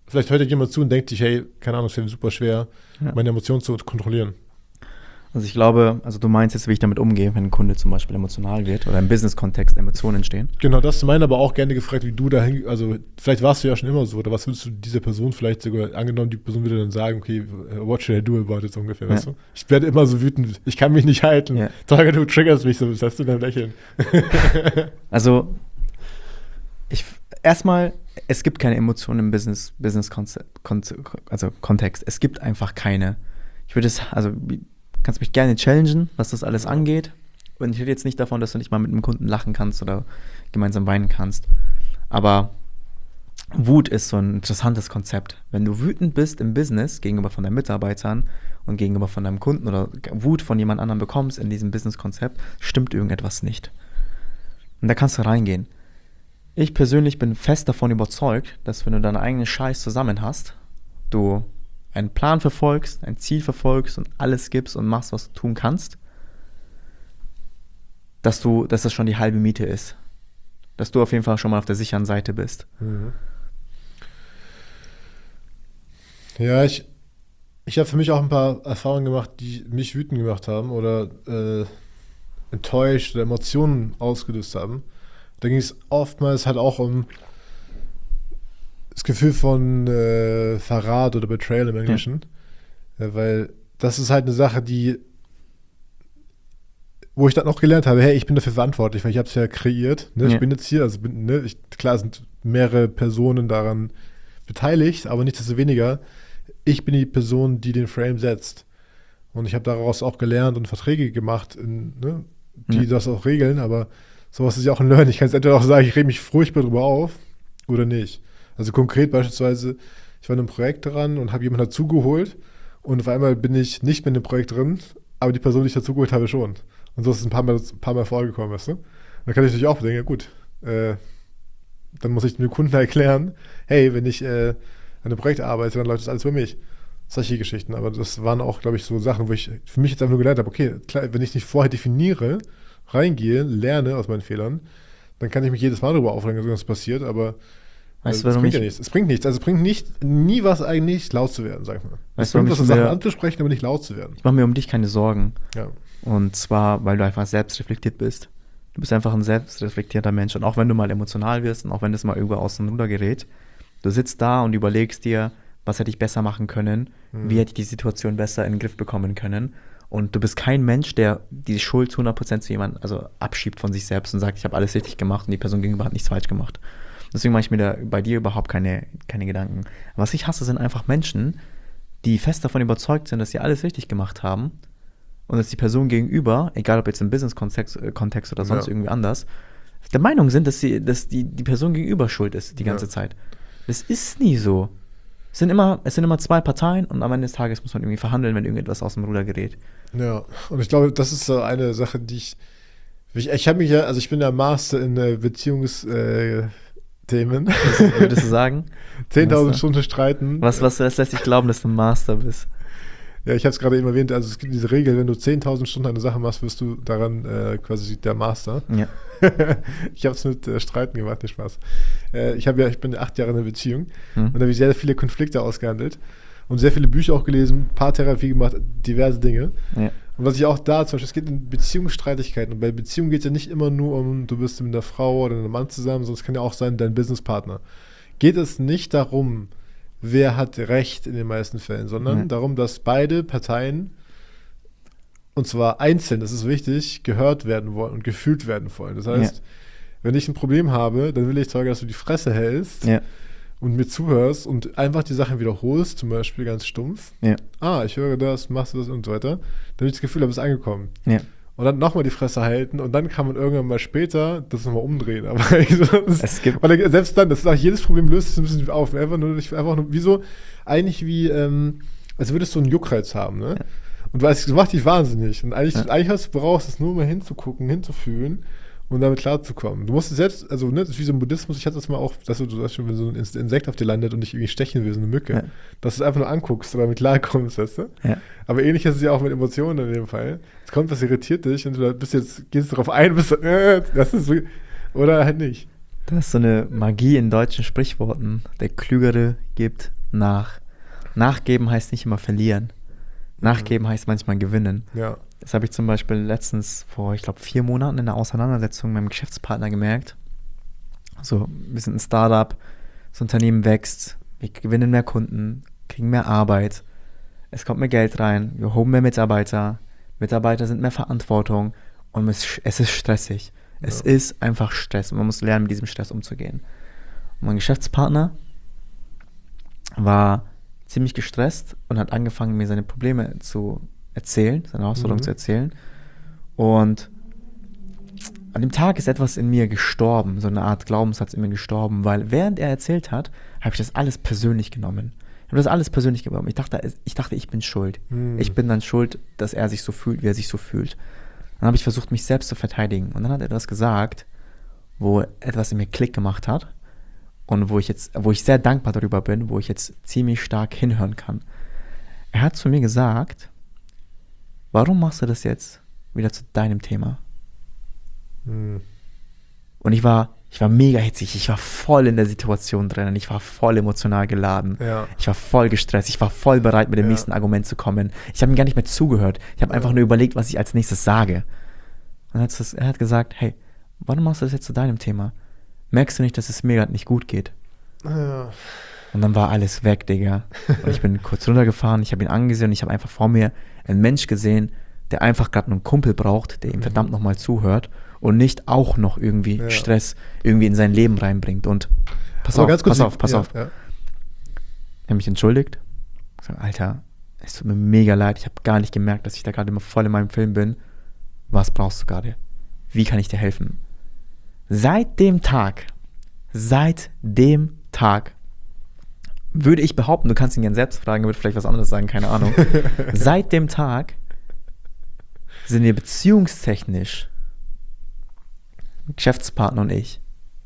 vielleicht hört jemand zu und denkt sich, hey, keine Ahnung, es ist super schwer, ja. meine Emotionen zu kontrollieren. Also ich glaube, also du meinst jetzt, wie ich damit umgehe, wenn ein Kunde zum Beispiel emotional wird oder im Business-Kontext Emotionen entstehen. Genau, das meine aber auch gerne gefragt, wie du dahin, also vielleicht warst du ja schon immer so, oder was würdest du dieser Person vielleicht sogar, angenommen, die Person würde dann sagen, okay, what should I do about it, so ungefähr, ja. weißt du? Ich werde immer so wütend, ich kann mich nicht halten. Ja. Tage, du triggerst mich so, was hast du denn Lächeln? Also, ich, erstmal, es gibt keine Emotionen im Business, Business Konzept, also Kontext. Es gibt einfach keine. Ich würde es, also, kannst mich gerne challengen, was das alles angeht. Und ich rede jetzt nicht davon, dass du nicht mal mit einem Kunden lachen kannst oder gemeinsam weinen kannst. Aber Wut ist so ein interessantes Konzept. Wenn du wütend bist im Business gegenüber von deinen Mitarbeitern und gegenüber von deinem Kunden oder Wut von jemand anderem bekommst in diesem Business-Konzept, stimmt irgendetwas nicht. Und da kannst du reingehen. Ich persönlich bin fest davon überzeugt, dass wenn du deinen eigenen Scheiß zusammen hast, du einen Plan verfolgst, ein Ziel verfolgst und alles gibst und machst, was du tun kannst, dass du, dass das schon die halbe Miete ist. Dass du auf jeden Fall schon mal auf der sicheren Seite bist. Mhm. Ja, ich, ich habe für mich auch ein paar Erfahrungen gemacht, die mich wütend gemacht haben oder äh, enttäuscht oder Emotionen ausgelöst haben. Da ging es oftmals halt auch um das Gefühl von äh, Verrat oder Betrayal im Englischen. Ja. Ja, weil das ist halt eine Sache, die wo ich dann auch gelernt habe, hey, ich bin dafür verantwortlich, weil ich habe es ja kreiert. Ne? Ja. Ich bin jetzt hier, also bin, ne, ich, klar sind mehrere Personen daran beteiligt, aber nichtsdestoweniger, ich bin die Person, die den Frame setzt. Und ich habe daraus auch gelernt und Verträge gemacht, in, ne, die ja. das auch regeln, aber sowas ist ja auch ein Learn. Ich kann jetzt entweder auch sagen, ich rede mich furchtbar drüber auf oder nicht. Also konkret beispielsweise, ich war in einem Projekt dran und habe jemanden dazugeholt und auf einmal bin ich nicht mehr in dem Projekt drin, aber die Person, die ich dazugeholt habe, schon. Und so ist es ein paar Mal, ein paar Mal vorgekommen, weißt du? Und dann kann ich natürlich auch denken, ja gut, äh, dann muss ich dem Kunden erklären, hey, wenn ich äh, an einem Projekt arbeite, dann läuft das alles für mich. Solche Geschichten. Aber das waren auch, glaube ich, so Sachen, wo ich für mich jetzt einfach nur gelernt habe, okay, klar, wenn ich nicht vorher definiere, reingehe, lerne aus meinen Fehlern, dann kann ich mich jedes Mal darüber aufregen, dass irgendwas passiert, aber weißt also, du, es bringt ich, ja nichts. Es bringt nichts. Also es bringt nicht, nie was eigentlich, laut zu werden, sag ich mal. Weißt es bringt was, mir, Sachen anzusprechen, aber nicht laut zu werden. Ich mache mir um dich keine Sorgen. Ja. Und zwar, weil du einfach selbst reflektiert bist. Du bist einfach ein selbstreflektierter Mensch. Und auch wenn du mal emotional wirst und auch wenn das mal irgendwo auseinander gerät, du sitzt da und überlegst dir, was hätte ich besser machen können, mhm. wie hätte ich die Situation besser in den Griff bekommen können. Und du bist kein Mensch, der die Schuld zu hundert Prozent zu jemandem also abschiebt von sich selbst und sagt, ich habe alles richtig gemacht und die Person gegenüber hat nichts falsch gemacht. Deswegen mache ich mir da bei dir überhaupt keine, keine Gedanken. Was ich hasse, sind einfach Menschen, die fest davon überzeugt sind, dass sie alles richtig gemacht haben und dass die Person gegenüber, egal ob jetzt im Business-Kontext Kontext oder sonst ja. irgendwie anders, der Meinung sind, dass, sie, dass die, die Person gegenüber schuld ist die ganze ja. Zeit. Das ist nie so. Es sind, immer, es sind immer zwei Parteien und am Ende des Tages muss man irgendwie verhandeln, wenn irgendetwas aus dem Ruder gerät. Ja, und ich glaube, das ist so eine Sache, die ich, ich, ich habe mich ja, also ich bin ja Master in äh, Beziehungs, äh, Themen. Was würdest du sagen? zehntausend Stunden streiten. Was, was das lässt dich glauben, dass du ein Master bist? Ja, ich habe es gerade eben erwähnt, also es gibt diese Regel, wenn du zehntausend Stunden eine Sache machst, wirst du daran äh, quasi der Master. Ja. Ich habe es mit äh, Streiten gemacht, nicht Spaß. Äh, ich, hab ja, ich bin acht Jahre in einer Beziehung hm. und da habe ich sehr viele Konflikte ausgehandelt und sehr viele Bücher auch gelesen, Paartherapie gemacht, diverse Dinge. Ja. Und was ich auch da, zum Beispiel, es geht in Beziehungsstreitigkeiten und bei Beziehungen geht es ja nicht immer nur um, du bist mit einer Frau oder einem Mann zusammen, sondern es kann ja auch sein, dein Businesspartner. Geht es nicht darum, wer hat Recht in den meisten Fällen, sondern mhm. darum, dass beide Parteien, und zwar einzeln, das ist wichtig, gehört werden wollen und gefühlt werden wollen. Das heißt, ja. wenn ich ein Problem habe, dann will ich sagen, dass du die Fresse hältst ja. und mir zuhörst und einfach die Sachen wiederholst, zum Beispiel ganz stumpf. Ja. Ah, ich höre das, machst du das und so weiter. Damit ich das Gefühl habe, es ist angekommen. Ja. Und dann nochmal die Fresse halten und dann kann man irgendwann mal später das nochmal umdrehen. Aber sonst, es gibt weil selbst dann, das ist auch jedes Problem löst sich ein bisschen auf. Einfach nur, einfach nur wie so, eigentlich wie, ähm, als würdest du einen Juckreiz haben, ne? Ja. Und du weißt, das macht dich wahnsinnig. Und eigentlich, ja. eigentlich was du brauchst, ist nur mal hinzugucken, hinzufühlen und damit klarzukommen. Du musst es selbst, also ne, das ist wie so ein Buddhismus, ich hatte das mal auch, dass du, du weißt schon, wenn so ein Insekt auf dir landet und dich irgendwie stechen will, so eine Mücke, ja. dass du es einfach nur anguckst oder damit klarkommst, weißt du? Ja. Aber ähnlich ist es ja auch mit Emotionen in dem Fall. Es kommt was, irritiert dich und du bist jetzt, gehst darauf ein, bist äh, das ist so, oder halt nicht. Das ist so eine Magie in deutschen Sprichworten. Der Klügere gibt nach. Nachgeben heißt nicht immer verlieren. Nachgeben mhm. heißt manchmal gewinnen. Ja. Das habe ich zum Beispiel letztens vor, ich glaube, vier Monaten in einer Auseinandersetzung mit meinem Geschäftspartner gemerkt. Also, wir sind ein Startup, das Unternehmen wächst, wir gewinnen mehr Kunden, kriegen mehr Arbeit, es kommt mehr Geld rein, wir holen mehr Mitarbeiter, Mitarbeiter sind mehr Verantwortung und es, es ist stressig. Ja. Es ist einfach Stress und man muss lernen, mit diesem Stress umzugehen. Und mein Geschäftspartner war ziemlich gestresst und hat angefangen, mir seine Probleme zu erzählen, seine Herausforderungen mhm. zu erzählen. Und an dem Tag ist etwas in mir gestorben, so eine Art Glaubenssatz in mir gestorben, weil während er erzählt hat, habe ich das alles persönlich genommen. Ich habe das alles persönlich genommen. Ich dachte, ich dachte, ich bin schuld. Mhm. Ich bin dann schuld, dass er sich so fühlt, wie er sich so fühlt. Dann habe ich versucht, mich selbst zu verteidigen. Und dann hat er etwas gesagt, wo etwas in mir Klick gemacht hat und wo ich jetzt, wo ich sehr dankbar darüber bin, wo ich jetzt ziemlich stark hinhören kann. Er hat zu mir gesagt, warum machst du das jetzt wieder zu deinem Thema? Hm. Und ich war, ich war mega hitzig, ich war voll in der Situation drin, ich war voll emotional geladen, ja. ich war voll gestresst, ich war voll bereit, mit dem ja. nächsten Argument zu kommen. Ich habe ihm gar nicht mehr zugehört, ich habe ja. einfach nur überlegt, was ich als nächstes sage. Und er hat, er hat gesagt, hey, warum machst du das jetzt zu deinem Thema? Merkst du nicht, dass es mir gerade nicht gut geht? Ja. Und dann war alles weg, Digga. Und ich bin kurz runtergefahren, ich habe ihn angesehen und ich habe einfach vor mir einen Mensch gesehen, der einfach gerade einen Kumpel braucht, der ihm verdammt nochmal zuhört und nicht auch noch irgendwie ja. Stress irgendwie in sein Leben reinbringt. Und pass Aber auf, pass auf, pass ja, auf. Ja. Er hat mich entschuldigt. Ich sag, Alter, es tut mir mega leid, ich habe gar nicht gemerkt, dass ich da gerade immer voll in meinem Film bin. Was brauchst du gerade? Wie kann ich dir helfen? Seit dem Tag, seit dem Tag, würde ich behaupten, du kannst ihn gerne selbst fragen, er wird vielleicht was anderes sagen, keine Ahnung. Seit dem Tag sind wir beziehungstechnisch, Geschäftspartner und ich,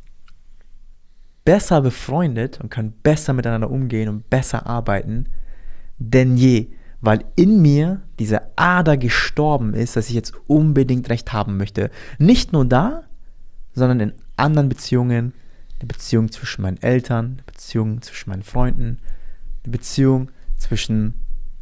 besser befreundet und können besser miteinander umgehen und besser arbeiten denn je, weil in mir diese Ader gestorben ist, dass ich jetzt unbedingt Recht haben möchte. Nicht nur da, sondern in anderen Beziehungen, eine Beziehung zwischen meinen Eltern, eine Beziehung zwischen meinen Freunden, eine Beziehung zwischen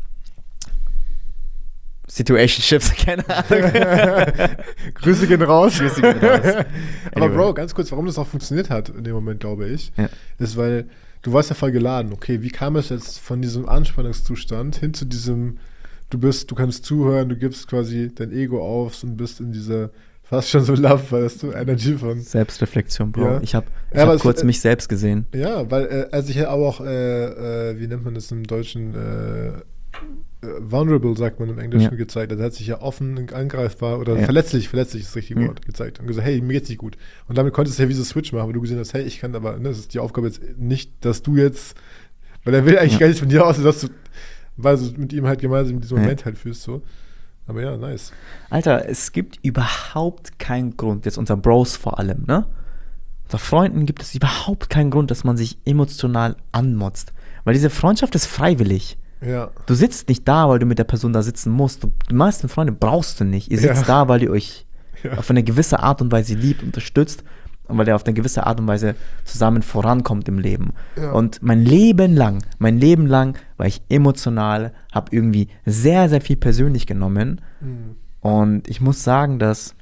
Situationships, keine Ahnung. Grüße gehen raus. Grüße gehen raus. Aber Anyway. Bro, ganz kurz, warum das auch funktioniert hat in dem Moment, glaube ich, ja. ist, weil du warst ja voll geladen. Okay, wie kam es jetzt von diesem Anspannungszustand hin zu diesem, du bist, du kannst zuhören, du gibst quasi dein Ego auf und bist in dieser fast schon so Love, weißt du, Energy von Selbstreflexion, Bro. Ja. Ich habe ich ja, hab kurz äh, mich selbst gesehen. Ja, weil, äh, also ich aber auch, äh, äh, wie nennt man das im Deutschen, äh, vulnerable, sagt man im Englischen, ja. gezeigt. Also er hat sich ja offen, angreifbar oder ja. verletzlich, verletzlich ist das richtige ja. Wort, gezeigt. Und gesagt, hey, mir geht's nicht gut. Und damit konntest du ja wie so Switch machen, weil du gesehen hast, hey, ich kann aber, ne, das ist die Aufgabe jetzt nicht, dass du jetzt, weil er will eigentlich ja. gar nicht von dir aus, dass du, weil du mit ihm halt gemeinsam in diesem ja. Moment halt fühlst, so. Aber ja, nice. Alter, es gibt überhaupt keinen Grund, jetzt unter Bros vor allem, ne? Unter Freunden gibt es überhaupt keinen Grund, dass man sich emotional anmotzt. Weil diese Freundschaft ist freiwillig. Ja. Du sitzt nicht da, weil du mit der Person da sitzen musst. Du, die meisten Freunde brauchst du nicht. Ihr sitzt ja. da, weil ihr euch ja. auf eine gewisse Art und Weise liebt, unterstützt und weil ihr auf eine gewisse Art und Weise zusammen vorankommt im Leben. Ja. Und mein Leben lang, mein Leben lang war ich emotional, habe irgendwie sehr, sehr viel persönlich genommen. Mhm. Und ich muss sagen, dass,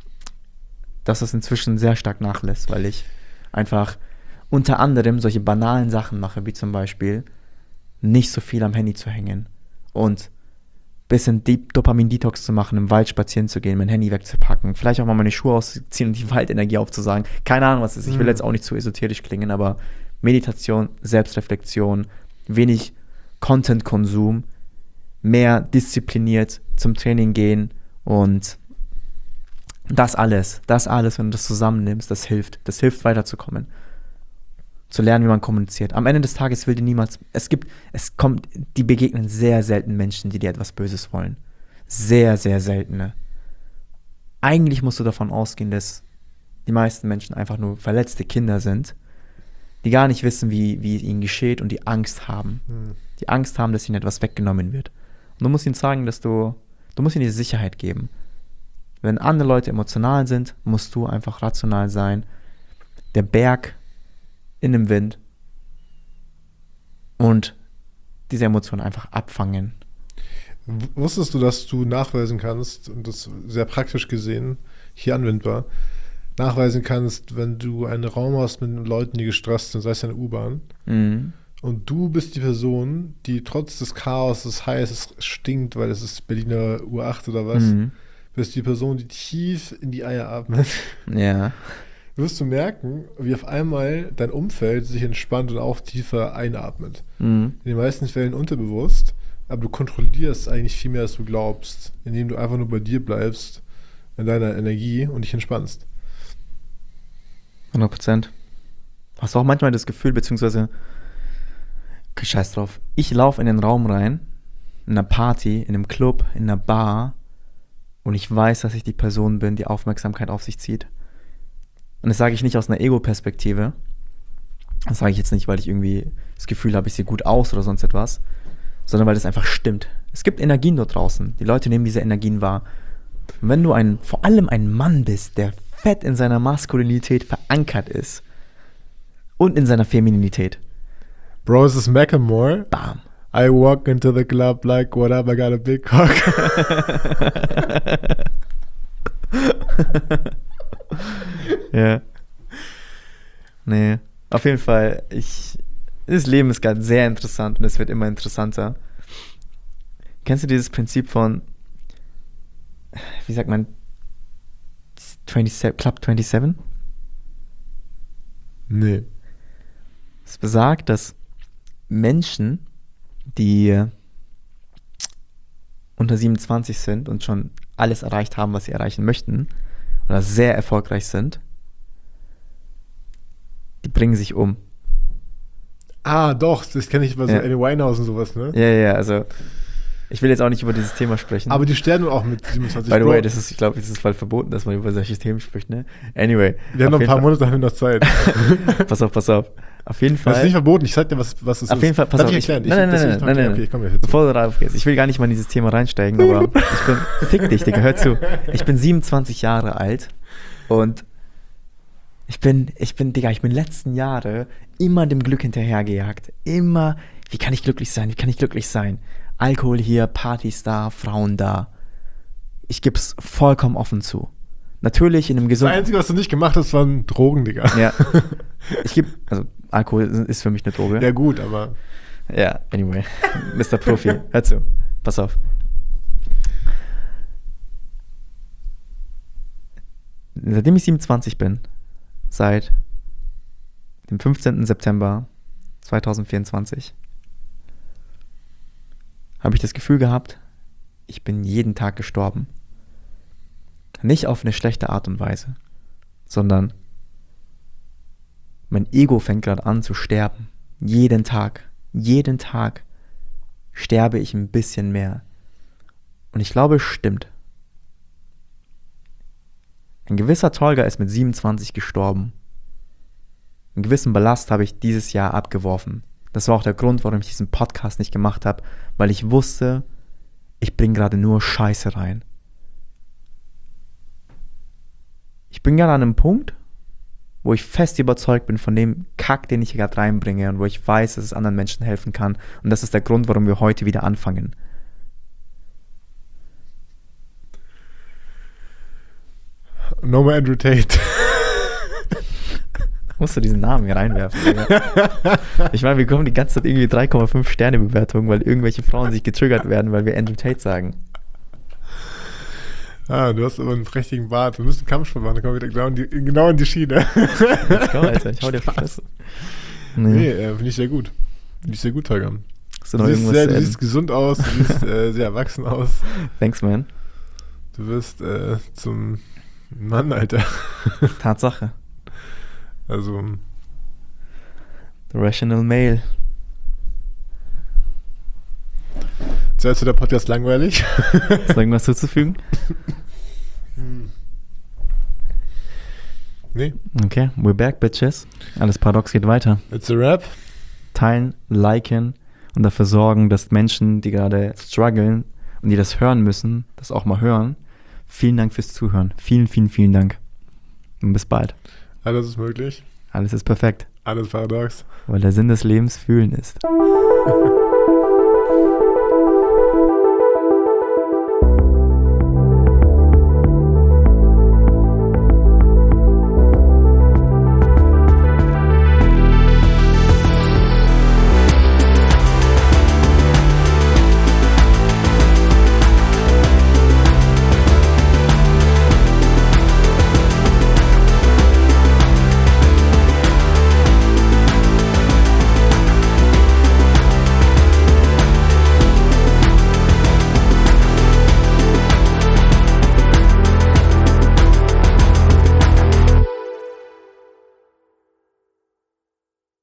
dass das inzwischen sehr stark nachlässt, weil ich einfach unter anderem solche banalen Sachen mache, wie zum Beispiel nicht so viel am Handy zu hängen und ein bisschen Deep Dopamin-Detox zu machen, im Wald spazieren zu gehen, mein Handy wegzupacken, vielleicht auch mal meine Schuhe auszuziehen und die Waldenergie aufzusagen. Keine Ahnung, was es ist. Ich will jetzt auch nicht zu esoterisch klingen, aber Meditation, Selbstreflexion, wenig Content-Konsum, mehr diszipliniert zum Training gehen und das alles, das alles, wenn du das zusammennimmst, das hilft. Das hilft, weiterzukommen. Zu lernen, wie man kommuniziert. Am Ende des Tages will dir niemals, es gibt, es kommt, die begegnen sehr selten Menschen, die dir etwas Böses wollen. Sehr, sehr seltene. Eigentlich musst du davon ausgehen, dass die meisten Menschen einfach nur verletzte Kinder sind, die gar nicht wissen, wie, wie es ihnen geschieht und die Angst haben. Hm. Die Angst haben, dass ihnen etwas weggenommen wird. Und du musst ihnen sagen, dass du, du musst ihnen die Sicherheit geben. Wenn andere Leute emotional sind, musst du einfach rational sein. Der Berg in dem Wind und diese Emotionen einfach abfangen. W- Wusstest du, dass du nachweisen kannst, und das sehr praktisch gesehen, hier anwendbar, nachweisen kannst, wenn du einen Raum hast mit Leuten, die gestresst sind, sei es eine U-Bahn, Mhm. und du bist die Person, die trotz des Chaos, es heiß, es stinkt, weil es ist Berliner U acht oder was, Mhm. bist die Person, die tief in die Eier atmet, Ja. wirst du merken, wie auf einmal dein Umfeld sich entspannt und auch tiefer einatmet. Mhm. In den meisten Fällen unterbewusst, aber du kontrollierst eigentlich viel mehr, als du glaubst, indem du einfach nur bei dir bleibst, in deiner Energie und dich entspannst. hundert Prozent. Hast du auch manchmal das Gefühl, beziehungsweise, okay, scheiß drauf, ich laufe in den Raum rein, in einer Party, in einem Club, in einer Bar und ich weiß, dass ich die Person bin, die Aufmerksamkeit auf sich zieht. Und das sage ich nicht aus einer Ego-Perspektive. Das sage ich jetzt nicht, weil ich irgendwie das Gefühl habe, ich sehe gut aus oder sonst etwas, sondern weil das einfach stimmt. Es gibt Energien dort draußen. Die Leute nehmen diese Energien wahr. Und wenn du ein, vor allem ein Mann bist, der fett in seiner Maskulinität verankert ist und in seiner Femininität, Bro, es ist Macklemore. bam. I walk into the club like, what up, I got a big cock. Ja. Nee. Auf jeden Fall, ich. Das Leben ist gerade sehr interessant und es wird immer interessanter. Kennst du dieses Prinzip von, wie sagt man, siebenundzwanzig, Club siebenundzwanzig? Nee. Es besagt, dass Menschen, die unter siebenundzwanzig sind und schon alles erreicht haben, was sie erreichen möchten, oder sehr erfolgreich sind, die bringen sich um. Ah, doch, das kenne ich bei so Ja. Amy Winehouse und sowas, ne? Ja, ja, also ich will jetzt auch nicht über dieses Thema sprechen. Aber die sterben auch mit siebenundzwanzig. By the Bro. way, das ist, ich glaube, es ist voll verboten, dass man über solche Themen spricht, ne? Anyway. Wir haben noch auf ein paar jeden Monate, haben wir noch Zeit. Fall- Pass auf, pass auf. Auf jeden Fall. Das ist nicht verboten, ich sag dir, was, was es Auf ist. jeden Fall, pass Darf auf. ich Ich, erklären? nein, nein, das nein, will ich nein, noch nein, erklären. nein. Okay, ich komme jetzt. Bevor du darauf gehst. Ich will gar nicht mal in dieses Thema reinsteigen, aber ich bin, fick dich, Digga, hör zu. Ich bin siebenundzwanzig Jahre alt und ich bin, ich bin, Digga, ich bin letzten Jahre immer dem Glück hinterhergejagt. Immer, wie kann ich glücklich sein, wie kann ich glücklich sein? Alkohol hier, Partys da, Frauen da. Ich geb's vollkommen offen zu. Natürlich in einem Das gesunden... Einzige, was du nicht gemacht hast, waren Drogen, Digga. Ja. Ich gebe, also Alkohol ist für mich eine Droge. Ja, gut, aber. Ja, anyway. Mister Profi, hör zu. Pass auf. Seitdem ich siebenundzwanzig bin, seit dem fünfzehnten September zweitausendvierundzwanzig, habe ich das Gefühl gehabt, ich bin jeden Tag gestorben. Nicht auf eine schlechte Art und Weise, sondern mein Ego fängt gerade an zu sterben. Jeden Tag, jeden Tag sterbe ich ein bisschen mehr. Und ich glaube, es stimmt. Ein gewisser Tolga ist mit siebenundzwanzig gestorben. Einen gewissen Ballast habe ich dieses Jahr abgeworfen. Das war auch der Grund, warum ich diesen Podcast nicht gemacht habe, weil ich wusste, ich bringe gerade nur Scheiße rein. Ich bin gerade an einem Punkt, wo ich fest überzeugt bin von dem Kack, den ich gerade reinbringe und wo ich weiß, dass es anderen Menschen helfen kann. Und das ist der Grund, warum wir heute wieder anfangen. No more Andrew Tate. Musst du diesen Namen hier reinwerfen. Oder? Ich meine, wir bekommen die ganze Zeit irgendwie drei Komma fünf Sterne Bewertungen, weil irgendwelche Frauen sich getriggert werden, weil wir Andrew Tate sagen. Ah, du hast aber einen prächtigen Bart. Wir müssen Kampfsport machen, dann kommen wir wieder genau in die, genau in die Schiene. Let's go, Alter. Ich hau dir auf die Fresse. Nee. Nee, äh, finde ich sehr gut. Finde ich sehr gut, Tolga. Hast du Du noch siehst, irgendwas sehr, zu du adden? siehst gesund aus, du siehst äh, sehr erwachsen aus. Thanks, man. Du wirst äh, zum Mann, Alter. Tatsache. Also, The Rational Male. zuerst wird der Podcast langweilig. Ist noch irgendwas zuzufügen? Nee, Okay, we're back, bitches. Alles Paradox geht weiter. it's a rap. Teilen, liken und dafür sorgen, dass Menschen, die gerade strugglen und die das hören müssen, das auch mal hören. Vielen Dank fürs Zuhören. Vielen, vielen, vielen Dank. Und bis bald. Alles ist möglich. Alles ist perfekt. Alles paradox. Weil der Sinn des Lebens fühlen ist.